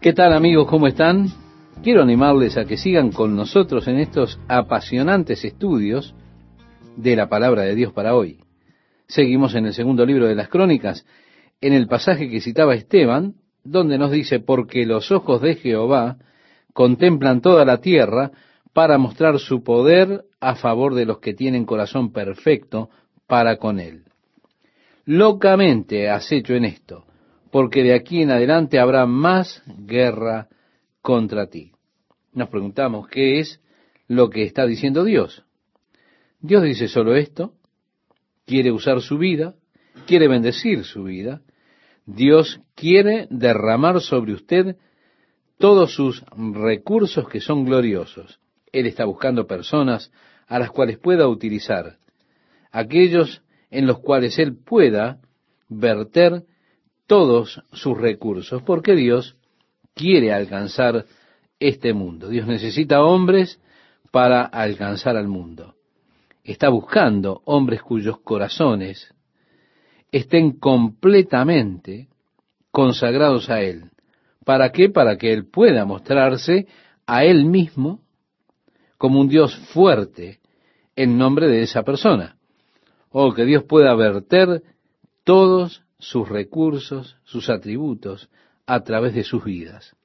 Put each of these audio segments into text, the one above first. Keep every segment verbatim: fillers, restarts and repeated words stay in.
¿Qué tal, amigos? ¿Cómo están? Quiero animarles a que sigan con nosotros en estos apasionantes estudios de la palabra de Dios para hoy. Seguimos en el segundo libro de las Crónicas, en el pasaje que citaba Esteban, donde nos dice: porque los ojos de Jehová contemplan toda la tierra para mostrar su poder a favor de los que tienen corazón perfecto para con él. Locamente has hecho en esto, porque de aquí en adelante habrá más guerra contra ti. Nos preguntamos, ¿qué es lo que está diciendo Dios? Dios dice solo esto, quiere usar su vida, quiere bendecir su vida. Dios quiere derramar sobre usted todos sus recursos que son gloriosos. Él está buscando personas a las cuales pueda utilizar, aquellos en los cuales Él pueda verter todos sus recursos, porque Dios quiere alcanzar este mundo. Dios necesita hombres para alcanzar al mundo. Está buscando hombres cuyos corazones estén completamente consagrados a Él. ¿Para qué? Para que Él pueda mostrarse a Él mismo como un Dios fuerte en nombre de esa persona. O que Dios pueda verter todos sus recursos, sus atributos, a través de sus vidas.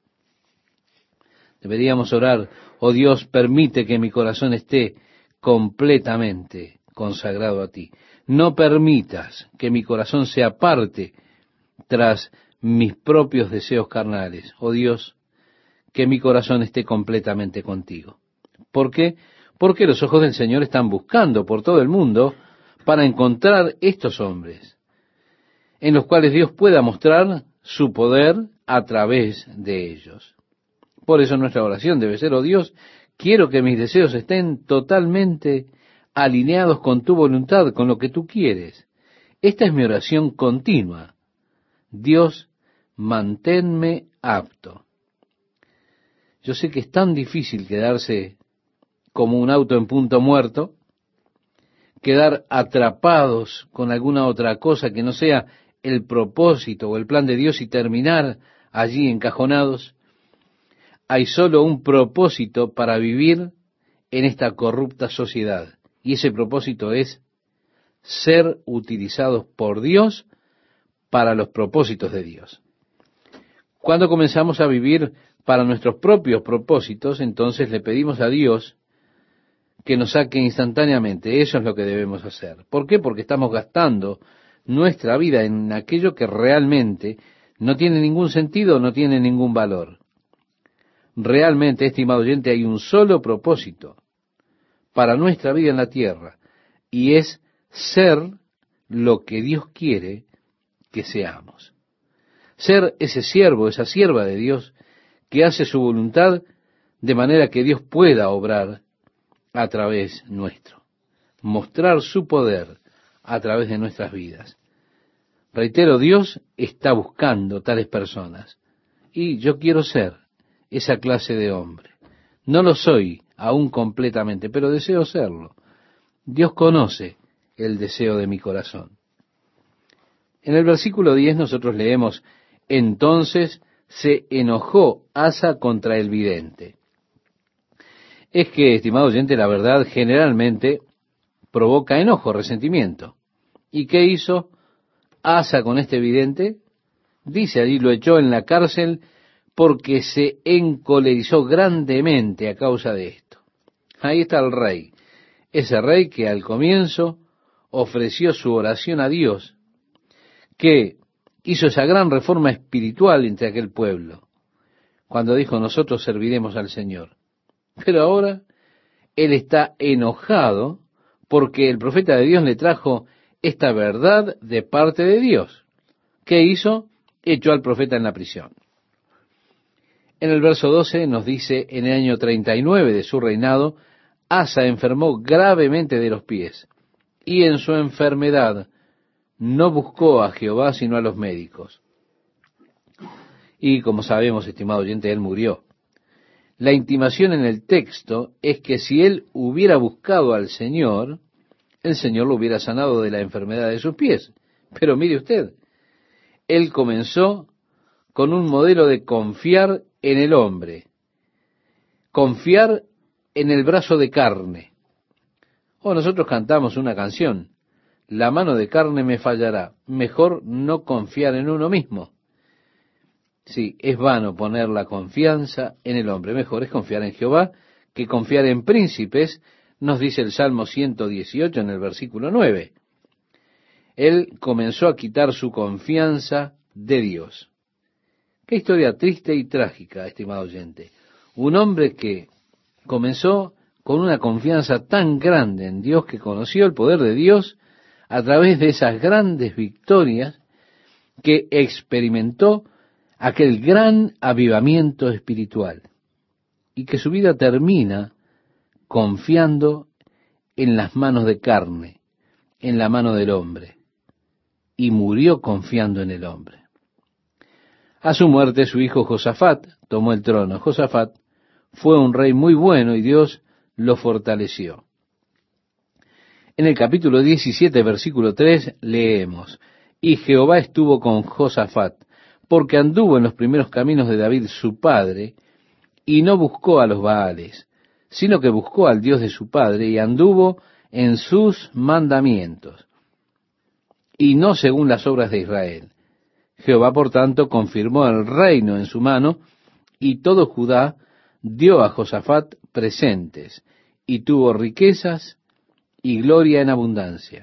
Deberíamos orar: oh Dios, permite que mi corazón esté completamente consagrado a ti. No permitas que mi corazón se aparte tras mis propios deseos carnales. Oh Dios, que mi corazón esté completamente contigo. ¿Por qué? Porque los ojos del Señor están buscando por todo el mundo para encontrar estos hombres, en los cuales Dios pueda mostrar su poder a través de ellos. Por eso nuestra oración debe ser: oh Dios, quiero que mis deseos estén totalmente alineados con tu voluntad, con lo que tú quieres. Esta es mi oración continua. Dios, manténme apto. Yo sé que es tan difícil quedarse como un auto en punto muerto, quedar atrapados con alguna otra cosa que no sea el propósito o el plan de Dios y terminar allí encajonados. Hay solo un propósito para vivir en esta corrupta sociedad, y ese propósito es ser utilizados por Dios para los propósitos de Dios. Cuando comenzamos a vivir para nuestros propios propósitos, entonces le pedimos a Dios que nos saque instantáneamente. Eso es lo que debemos hacer. ¿Por qué? Porque estamos gastando nuestra vida en aquello que realmente no tiene ningún sentido, no tiene ningún valor. Realmente, estimado oyente, hay un solo propósito para nuestra vida en la tierra, y es ser lo que Dios quiere que seamos. Ser ese siervo, esa sierva de Dios, que hace su voluntad de manera que Dios pueda obrar a través nuestro, mostrar su poder a través de nuestras vidas. Reitero, Dios está buscando tales personas, y yo quiero ser esa clase de hombre. No lo soy aún completamente, pero deseo serlo. Dios conoce el deseo de mi corazón. En el versículo diez nosotros leemos: entonces se enojó Asa contra el vidente. Es que, estimado oyente, la verdad generalmente provoca enojo, resentimiento. ¿Y qué hizo Asa con este vidente? Dice allí: lo echó en la cárcel porque se encolerizó grandemente a causa de esto. Ahí está el rey, ese rey que al comienzo ofreció su oración a Dios, que hizo esa gran reforma espiritual entre aquel pueblo, cuando dijo: nosotros serviremos al Señor. Pero ahora él está enojado porque el profeta de Dios le trajo esta verdad de parte de Dios. ¿Qué hizo? Echó al profeta en la prisión. En el verso doce nos dice: en el año treinta y nueve de su reinado, Asa enfermó gravemente de los pies, y en su enfermedad no buscó a Jehová sino a los médicos. Y como sabemos, estimado oyente, él murió. La intimación en el texto es que si él hubiera buscado al Señor, el Señor lo hubiera sanado de la enfermedad de sus pies. Pero mire usted, él comenzó con un modelo de confiar en el hombre, confiar en el brazo de carne. O nosotros cantamos una canción, la mano de carne me fallará, mejor no confiar en uno mismo. Sí, es vano poner la confianza en el hombre, mejor es confiar en Jehová que confiar en príncipes, nos dice el Salmo ciento dieciocho en el versículo nueve. Él comenzó a quitar su confianza de Dios. Qué historia triste y trágica, estimado oyente. Un hombre que comenzó con una confianza tan grande en Dios, que conoció el poder de Dios a través de esas grandes victorias, que experimentó aquel gran avivamiento espiritual, y que su vida termina confiando en las manos de carne, en la mano del hombre, y murió confiando en el hombre. A su muerte, su hijo Josafat tomó el trono. Josafat fue un rey muy bueno y Dios lo fortaleció. En el capítulo diecisiete, versículo tres, leemos: Y Jehová estuvo con Josafat, porque anduvo en los primeros caminos de David su padre, y no buscó a los Baales, sino que buscó al Dios de su padre, y anduvo en sus mandamientos, y no según las obras de Israel. Jehová, por tanto, confirmó el reino en su mano, y todo Judá dio a Josafat presentes, y tuvo riquezas y gloria en abundancia.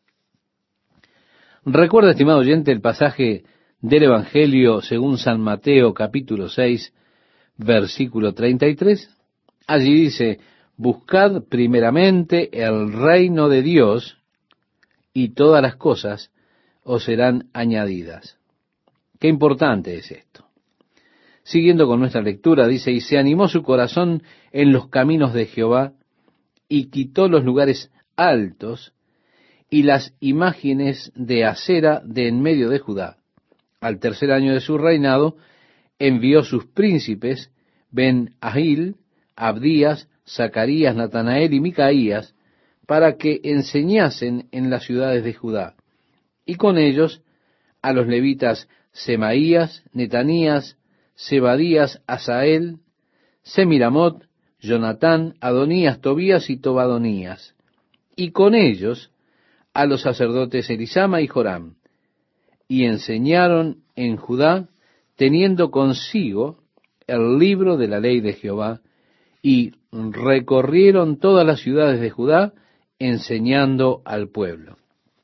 Recuerda, estimado oyente, el pasaje del Evangelio según San Mateo, capítulo seis, versículo treinta y tres. Allí dice: buscad primeramente el reino de Dios, y todas las cosas os serán añadidas. Qué importante es esto. Siguiendo con nuestra lectura, dice: y se animó su corazón en los caminos de Jehová, y quitó los lugares altos y las imágenes de acera de en medio de Judá. Al tercer año de su reinado, envió sus príncipes, Ben-Ahil, Abdías, Zacarías, Natanael y Micaías, para que enseñasen en las ciudades de Judá, y con ellos a los levitas Semaías, Netanías, Zebadías, Asael, Semiramot, Jonatán, Adonías, Tobías y Tobadonías, y con ellos a los sacerdotes Elisama y Joram, y enseñaron en Judá, teniendo consigo el libro de la ley de Jehová, y recorrieron todas las ciudades de Judá, enseñando al pueblo.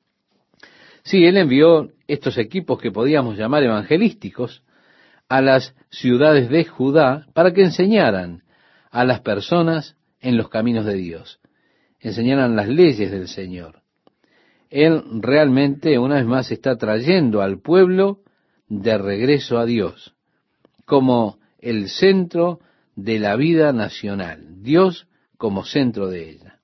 Sí, él envió estos equipos que podíamos llamar evangelísticos a las ciudades de Judá para que enseñaran a las personas en los caminos de Dios, enseñaran las leyes del Señor. Él realmente, una vez más, está trayendo al pueblo de regreso a Dios, como el centro de la vida nacional, Dios como centro de ella.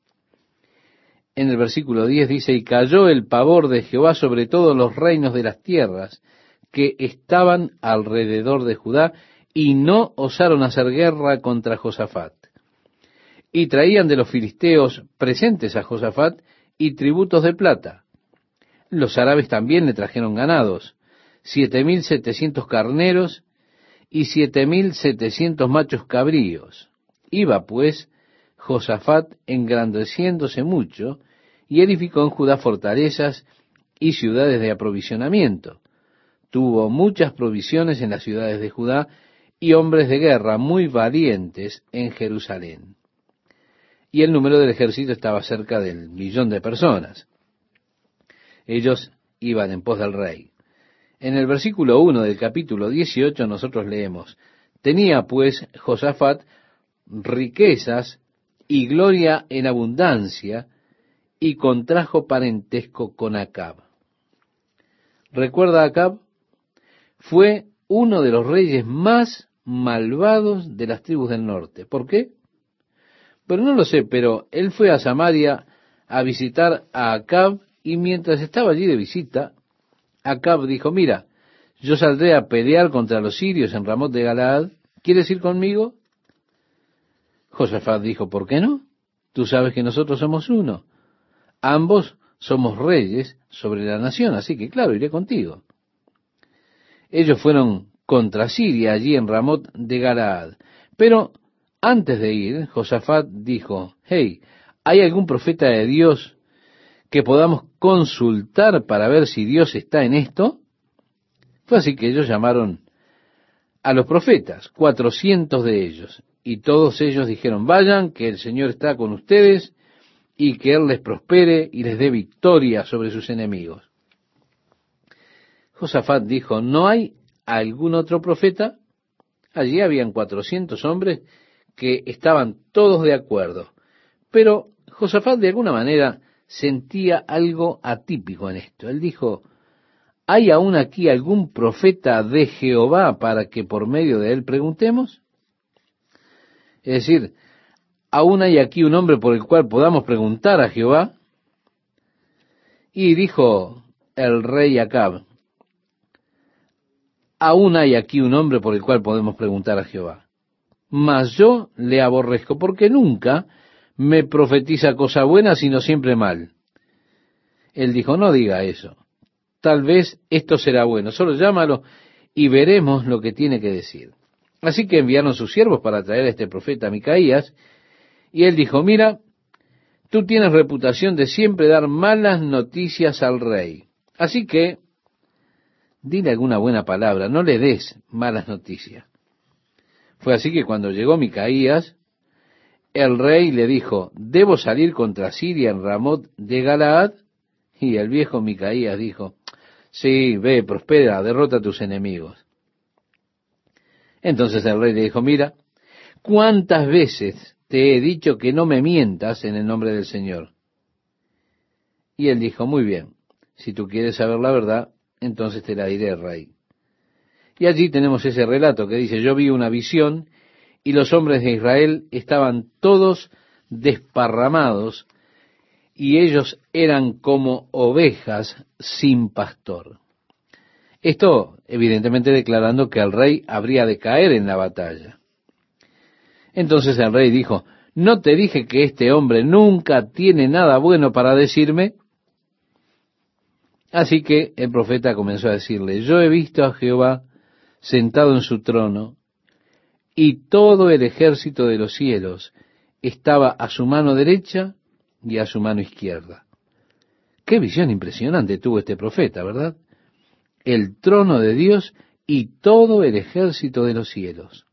En el versículo diez dice: y cayó el pavor de Jehová sobre todos los reinos de las tierras que estaban alrededor de Judá, y no osaron hacer guerra contra Josafat. Y traían de los filisteos presentes a Josafat y tributos de plata. Los árabes también le trajeron ganados, siete mil setecientos carneros y siete mil setecientos machos cabríos. Iba pues Josafat engrandeciéndose mucho, y edificó en Judá fortalezas y ciudades de aprovisionamiento. Tuvo muchas provisiones en las ciudades de Judá, y hombres de guerra muy valientes en Jerusalén. Y el número del ejército estaba cerca del millón de personas. Ellos iban en pos del rey. En el versículo uno del capítulo dieciocho nosotros leemos: tenía pues Josafat riquezas y gloria en abundancia, y contrajo parentesco con Acab. ¿Recuerda a Acab? Fue uno de los reyes más malvados de las tribus del norte. ¿Por qué? Pero no lo sé, pero él fue a Samaria a visitar a Acab, y mientras estaba allí de visita, Acab dijo: mira, yo saldré a pelear contra los sirios en Ramot de Galaad, ¿quieres ir conmigo? Josafat dijo: ¿por qué no? Tú sabes que nosotros somos uno. Ambos somos reyes sobre la nación, así que claro, iré contigo. Ellos fueron contra Siria, allí en Ramot de Galaad. Pero antes de ir, Josafat dijo, hey, ¿hay algún profeta de Dios que podamos consultar para ver si Dios está en esto? Fue así que ellos llamaron a los profetas, cuatrocientos de ellos, y todos ellos dijeron, vayan, que el Señor está con ustedes, y que Él les prospere y les dé victoria sobre sus enemigos. Josafat dijo, ¿no hay algún otro profeta? Allí habían cuatrocientos hombres que estaban todos de acuerdo, pero Josafat de alguna manera sentía algo atípico en esto. Él dijo, ¿hay aún aquí algún profeta de Jehová para que por medio de él preguntemos? Es decir, ¿aún hay aquí un hombre por el cual podamos preguntar a Jehová? Y dijo el rey Acab, aún hay aquí un hombre por el cual podemos preguntar a Jehová. Mas yo le aborrezco, porque nunca me profetiza cosa buena, sino siempre mal. Él dijo, no diga eso. Tal vez esto será bueno. Solo llámalo y veremos lo que tiene que decir. Así que enviaron sus siervos para traer a este profeta Micaías, y él dijo, mira, tú tienes reputación de siempre dar malas noticias al rey. Así que dile alguna buena palabra, no le des malas noticias. Fue así que cuando llegó Micaías, el rey le dijo, ¿debo salir contra Siria en Ramot de Galaad? Y el viejo Micaías dijo, sí, ve, prospera, derrota a tus enemigos. Entonces el rey le dijo, mira, ¿cuántas veces te he dicho que no me mientas en el nombre del Señor? Y él dijo, muy bien, si tú quieres saber la verdad, entonces te la diré, rey. Y allí tenemos ese relato que dice, yo vi una visión y los hombres de Israel estaban todos desparramados y ellos eran como ovejas sin pastor. Esto evidentemente declarando que el rey habría de caer en la batalla. Entonces el rey dijo, ¿no te dije que este hombre nunca tiene nada bueno para decirme? Así que el profeta comenzó a decirle, yo he visto a Jehová sentado en su trono, y todo el ejército de los cielos estaba a su mano derecha y a su mano izquierda. Qué visión impresionante tuvo este profeta, ¿verdad? El trono de Dios y todo el ejército de los cielos.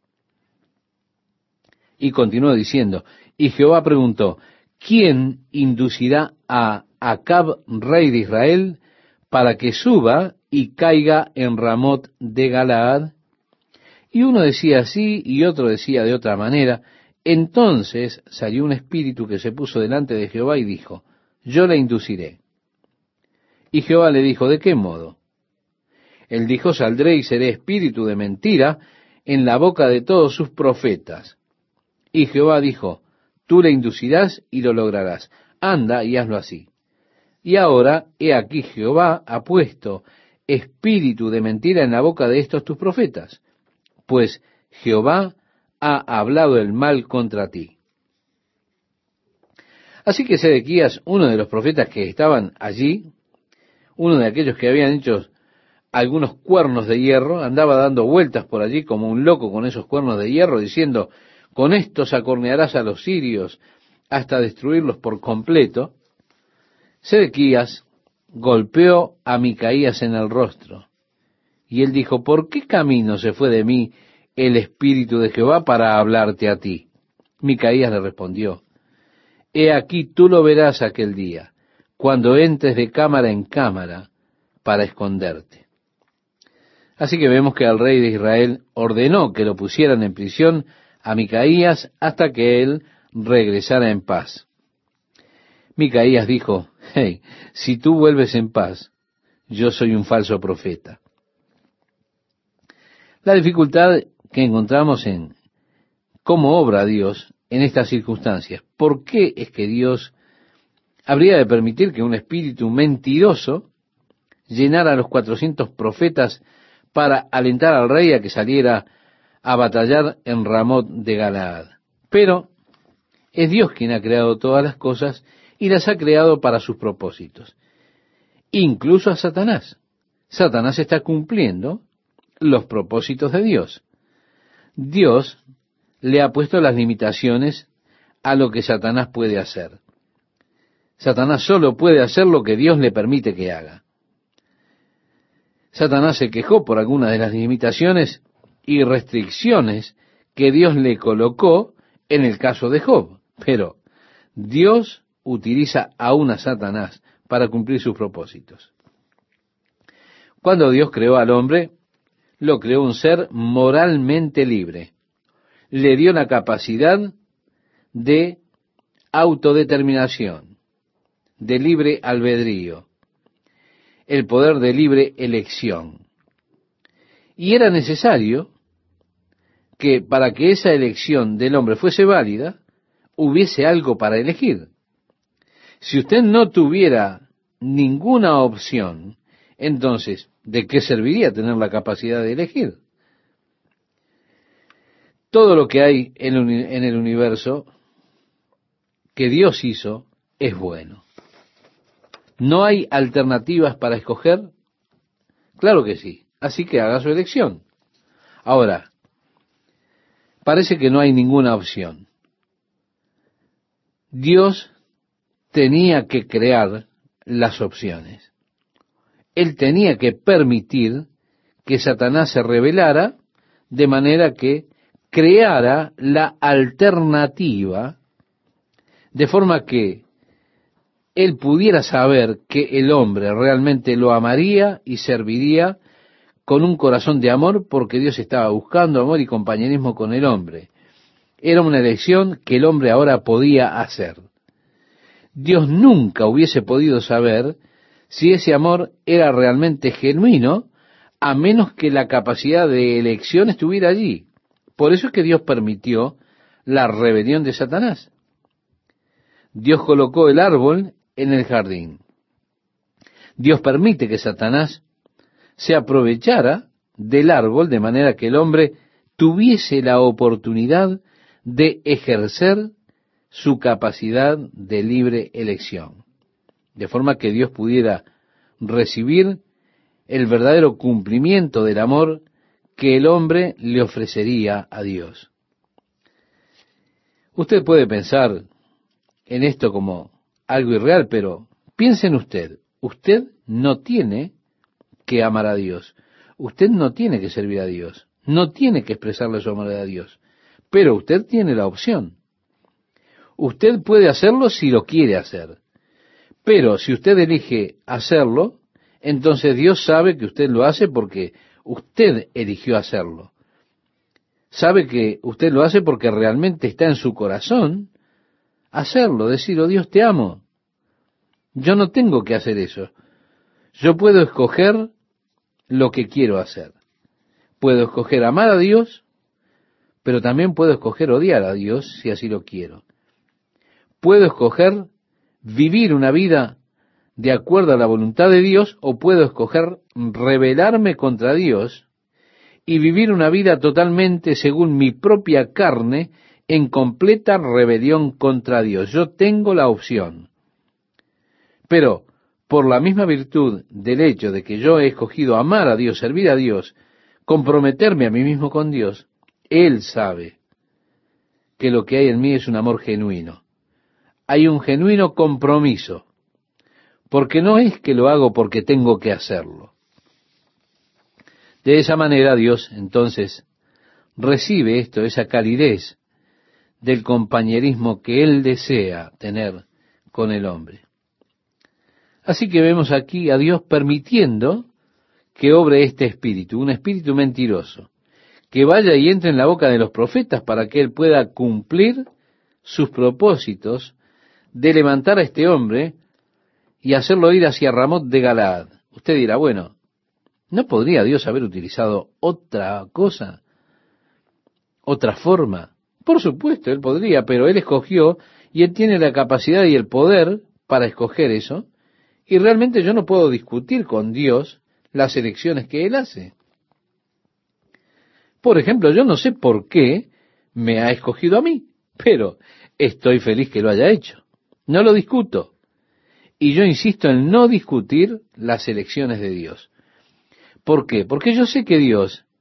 Y continuó diciendo, y Jehová preguntó, ¿quién inducirá a Acab, rey de Israel, para que suba y caiga en Ramot de Galaad? Y uno decía así y otro decía de otra manera. Entonces salió un espíritu que se puso delante de Jehová y dijo, yo le induciré. Y Jehová le dijo, ¿de qué modo? Él dijo, saldré y seré espíritu de mentira en la boca de todos sus profetas. Y Jehová dijo, tú le inducirás y lo lograrás. Anda y hazlo así. Y ahora, he aquí Jehová ha puesto espíritu de mentira en la boca de estos tus profetas, pues Jehová ha hablado el mal contra ti. Así que Sedequías, uno de los profetas que estaban allí, uno de aquellos que habían hecho algunos cuernos de hierro, andaba dando vueltas por allí como un loco con esos cuernos de hierro, diciendo, con estos acornearás a los sirios hasta destruirlos por completo. Sedequías golpeó a Micaías en el rostro, y él dijo, ¿por qué camino se fue de mí el Espíritu de Jehová para hablarte a ti? Micaías le respondió, he aquí tú lo verás aquel día, cuando entres de cámara en cámara para esconderte. Así que vemos que el rey de Israel ordenó que lo pusieran en prisión a Micaías hasta que él regresara en paz. Micaías dijo, hey, si tú vuelves en paz, yo soy un falso profeta. La dificultad que encontramos en cómo obra Dios en estas circunstancias. ¿Por qué es que Dios habría de permitir que un espíritu mentiroso llenara a los cuatrocientos profetas para alentar al rey a que saliera a batallar en Ramot de Galaad? Pero es Dios quien ha creado todas las cosas y las ha creado para sus propósitos. Incluso a Satanás. Satanás está cumpliendo los propósitos de Dios. Dios le ha puesto las limitaciones a lo que Satanás puede hacer. Satanás solo puede hacer lo que Dios le permite que haga. Satanás se quejó por algunas de las limitaciones y restricciones que Dios le colocó en el caso de Job, pero Dios utiliza aún a Satanás para cumplir sus propósitos. Cuando Dios creó al hombre, lo creó un ser moralmente libre. Le dio la capacidad de autodeterminación, de libre albedrío, el poder de libre elección. Y era necesario que para que esa elección del hombre fuese válida, hubiese algo para elegir. Si usted no tuviera ninguna opción, entonces, ¿de qué serviría tener la capacidad de elegir? Todo lo que hay en el universo que Dios hizo es bueno. ¿No hay alternativas para escoger? Claro que sí. Así que haga su elección. Ahora, parece que no hay ninguna opción. Dios tenía que crear las opciones. Él tenía que permitir que Satanás se rebelara de manera que creara la alternativa, de forma que él pudiera saber que el hombre realmente lo amaría y serviría con un corazón de amor, porque Dios estaba buscando amor y compañerismo con el hombre. Era una elección que el hombre ahora podía hacer. Dios nunca hubiese podido saber si ese amor era realmente genuino, a menos que la capacidad de elección estuviera allí. Por eso es que Dios permitió la rebelión de Satanás. Dios colocó el árbol en el jardín. Dios permite que Satanás se aprovechara del árbol de manera que el hombre tuviese la oportunidad de ejercer su capacidad de libre elección, de forma que Dios pudiera recibir el verdadero cumplimiento del amor que el hombre le ofrecería a Dios. Usted puede pensar en esto como algo irreal, pero piense en usted. Usted no tiene que amar a Dios. Usted no tiene que servir a Dios. No tiene que expresarle su amor a Dios. Pero usted tiene la opción. Usted puede hacerlo si lo quiere hacer. Pero si usted elige hacerlo, entonces Dios sabe que usted lo hace porque usted eligió hacerlo. Sabe que usted lo hace porque realmente está en su corazón hacerlo, decir, oh Dios, te amo. Yo no tengo que hacer eso. Yo puedo escoger lo que quiero hacer. Puedo escoger amar a Dios, pero también puedo escoger odiar a Dios si así lo quiero. Puedo escoger vivir una vida de acuerdo a la voluntad de Dios, o puedo escoger rebelarme contra Dios y vivir una vida totalmente según mi propia carne, en completa rebelión contra Dios. Yo tengo la opción. Pero por la misma virtud del hecho de que yo he escogido amar a Dios, servir a Dios, comprometerme a mí mismo con Dios, Él sabe que lo que hay en mí es un amor genuino. Hay un genuino compromiso, porque no es que lo hago porque tengo que hacerlo. De esa manera Dios entonces recibe esto, esa calidez del compañerismo que Él desea tener con el hombre. Así que vemos aquí a Dios permitiendo que obre este espíritu, un espíritu mentiroso, que vaya y entre en la boca de los profetas para que Él pueda cumplir sus propósitos de levantar a este hombre y hacerlo ir hacia Ramot de Galaad. Usted dirá, bueno, ¿no podría Dios haber utilizado otra cosa? ¿Otra forma? Por supuesto, Él podría, pero Él escogió y Él tiene la capacidad y el poder para escoger eso, y realmente yo no puedo discutir con Dios las elecciones que Él hace. Por ejemplo, yo no sé por qué me ha escogido a mí, pero estoy feliz que lo haya hecho. No lo discuto. Y yo insisto en no discutir las elecciones de Dios. ¿Por qué? Porque yo sé que Dios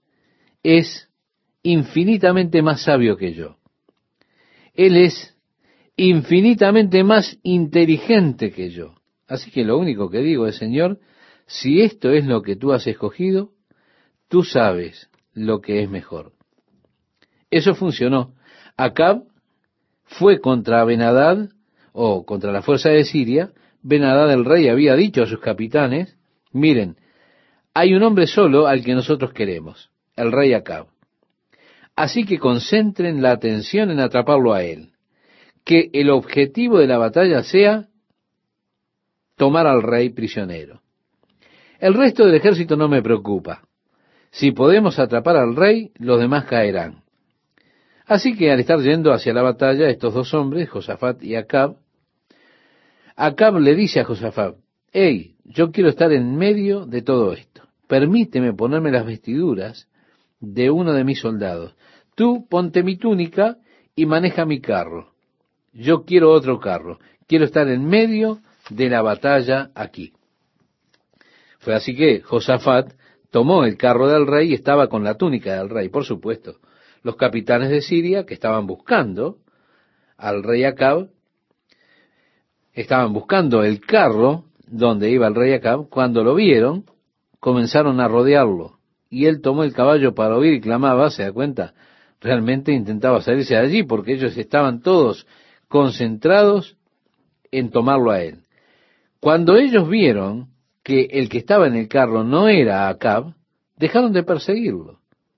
es infinitamente más sabio que yo. Él es infinitamente más inteligente que yo. Así que lo único que digo es, Señor, si esto es lo que tú has escogido, tú sabes lo que es mejor. Eso funcionó. Acab fue contra Ben-Hadad, o contra la fuerza de Siria. Ben-Hadad el rey había dicho a sus capitanes, miren, hay un hombre solo al que nosotros queremos, el rey Acab. Así que concentren la atención en atraparlo a él. Que el objetivo de la batalla sea tomar al rey prisionero. El resto del ejército no me preocupa. Si podemos atrapar al rey, los demás caerán. Así que al estar yendo hacia la batalla, estos dos hombres, Josafat y Acab, Acab le dice a Josafat, hey, yo quiero estar en medio de todo esto. Permíteme ponerme las vestiduras de uno de mis soldados. Tú ponte mi túnica y maneja mi carro. Yo quiero otro carro. Quiero estar en medio de la batalla aquí. Fue así que Josafat tomó el carro del rey y estaba con la túnica del rey. Por supuesto, los capitanes de Siria que estaban buscando al rey Acab, estaban buscando el carro donde iba el rey Acab. Cuando lo vieron, comenzaron a rodearlo. Y él tomó el caballo para huir y clamaba, ¿se da cuenta? Realmente intentaba salirse de allí porque ellos estaban todos concentrados en tomarlo a él. Cuando ellos vieron que el que estaba en el carro no era Acab, dejaron de perseguirlo.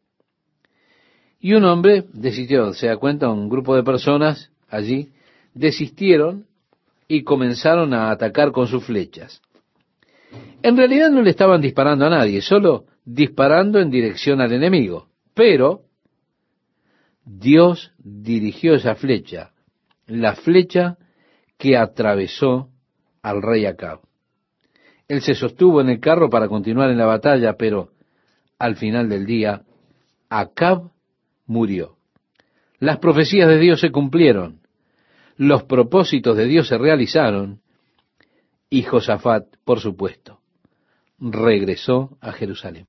Y un hombre desistió, se da cuenta, un grupo de personas allí desistieron y comenzaron a atacar con sus flechas. En realidad no le estaban disparando a nadie, solo disparando en dirección al enemigo. Pero Dios dirigió esa flecha, la flecha que atravesó al rey Acab. Él se sostuvo en el carro para continuar en la batalla, pero al final del día, Acab murió. Las profecías de Dios se cumplieron, los propósitos de Dios se realizaron, y Josafat, por supuesto, regresó a Jerusalén.